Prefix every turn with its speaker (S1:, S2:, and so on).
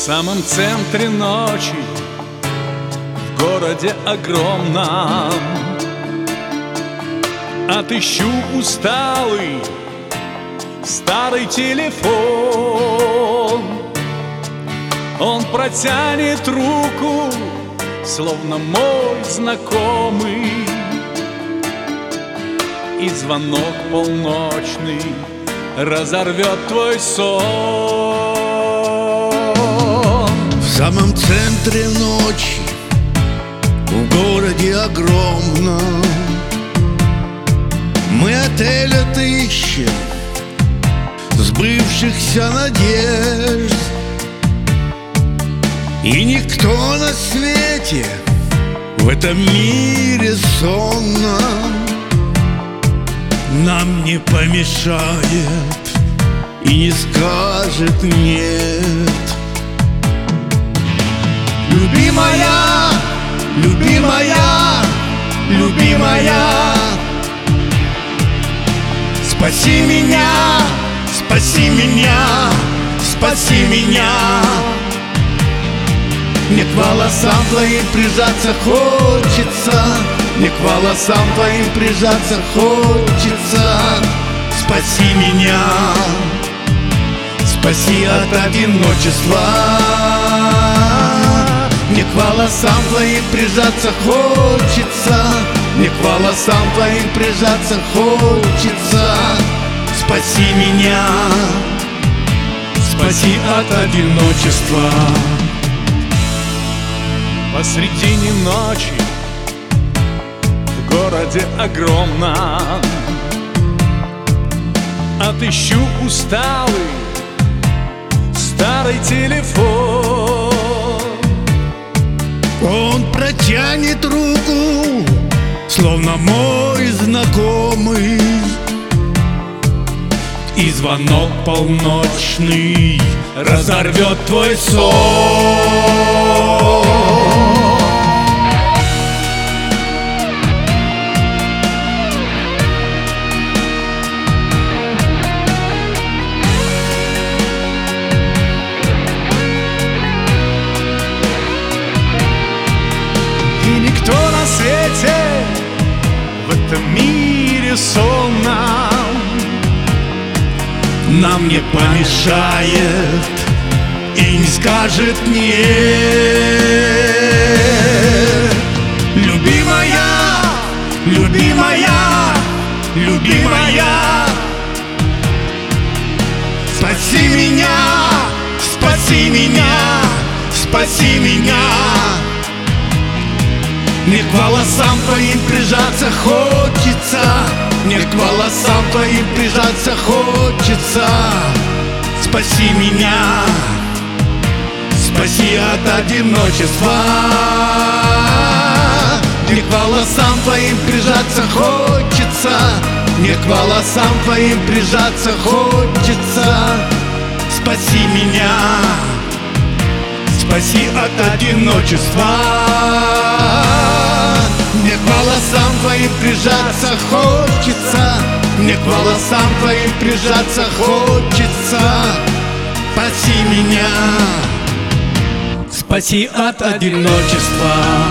S1: самом центре ночи, в городе огромном, отыщу усталый старый телефон. Он протянет руку, словно мой знакомый, и звонок полночный разорвет твой сон.
S2: В самом центре ночи, в городе огромном, мы отель отыщем сбывшихся надежд. И никто на свете в этом мире сонном нам не помешает и не скажет нет. Любимая, любимая, любимая, спаси меня, спаси меня, спаси меня. Мне к волосам твоим прижаться хочется, мне к волосам твоим прижаться хочется. Спаси меня, спаси от одиночества. Мне к волосам твоим прижаться хочется, мне к волосам твоим прижаться хочется. Спаси меня, спаси от одиночества.
S1: Посредине ночи, в городе огромном, отыщу усталый старый телефон.
S2: Он протянет руку, словно мой знакомый, и звонок полночный разорвет твой сон.
S1: На свете, в этом мире сонном,
S2: нам не помешает и не скажет нет. Любимая, любимая, любимая, спаси меня, спаси меня, спаси меня. Мне к волосам твоим прижаться хочется, мне к волосам твоим прижаться хочется. Спаси меня, спаси от одиночества. Мне к волосам твоим прижаться хочется, мне к волосам твоим прижаться хочется. Спаси меня, спаси от одиночества. Мне к волосам твоим прижаться хочется, мне к волосам твоим прижаться хочется. Спаси меня, спаси от одиночества.